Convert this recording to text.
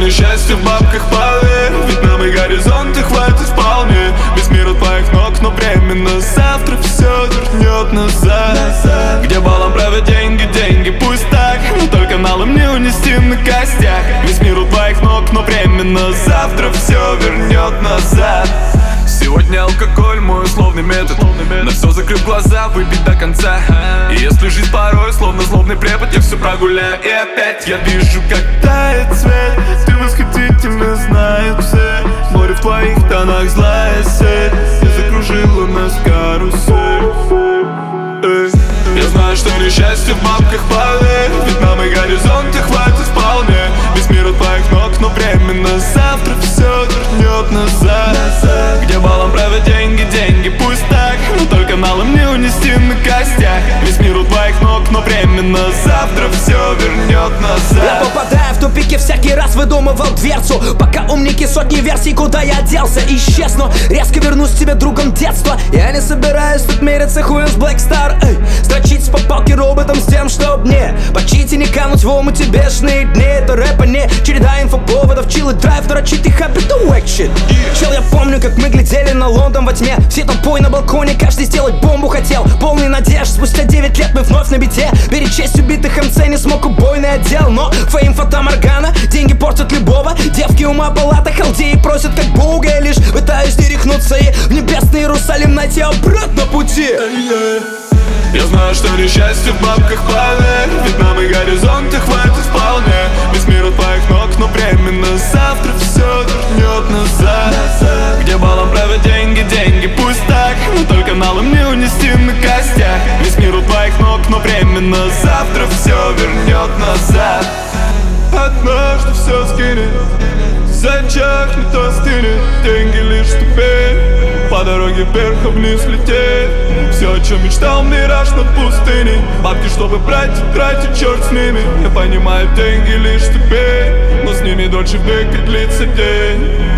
несчастье в бабках, поверь. Ведь нам и горизонты хватит вполне. Весь мир от твоих ног, но временно. Завтра все вернет назад. Где балом правят деньги, деньги, пусть так, но только налом не унести на костях. Весь мир у твоих ног, но временно. Завтра все вернет назад. Сегодня алкоголь, мой условный метод. На все закрыв глаза, выпить до конца. И если жизнь порой, словно злобный препод, я все прогуляю. И опять я вижу, как тает свет. Ты восхитительно, знаю все. Море в твоих тонах, злая сеть. Ты закружила нас карусель. Я знаю, что несчастье в бабках, поверь. Ведь нам и горизонты хватит вполне. Весь мир от твоих ног, но временно. Завтра все вернет назад. Где балом правят деньги, деньги, пусть так, но только налом не унести на костях. Весь мир у твоих ног, но временно. Завтра все вернет назад. Я попадаю в тупики, всякий раз выдумывал дверцу. Пока умники сотни версий, куда я делся. Исчезну, резко вернусь к тебе другом детства. Я не собираюсь тут мериться хуем с Black Star. Строчить по палке роботом с тем, чтоб мне почить и не кануть в омуте бешеные дни. Это рэпа не череда инфоповодов, чил и драйв, дрочить и хабит to wack shit. Чел, я помню, как мы глядели на Лондон во тьме. Все толпой на балконе, каждый сделать бомбу хотел. Полный надежд, спустя 9 лет мы вновь на бите. Перечесть убитых МЦ не смог убойный отдел. Но фейм, фата-моргана, деньги портят любого. Девки ума палата, халдеи просят как Бога. Я лишь пытаюсь не рехнуться и в небесный Иерусалим найти обратно пути. Я знаю, что несчастье в бабках, поверь. Ведь нам и горизонты хватит вполне. Весь мир от твоих ног, но временно. Завтра все вернет назад. Где балом правят деньги, деньги, пусть так, но только налом не унести на костях. Весь мир у твоих ног, но временно. Завтра все вернет назад. Однажды все скинет, зачахнет, остынет. Деньги лишь ступень, по дороге вверх, а вниз лететь. Все, о чем мечтал, мираж над пустыней. Бабки, чтобы брать и тратить, черт с ними. Я понимаю, деньги лишь ступень, но с ними дольше века длится день.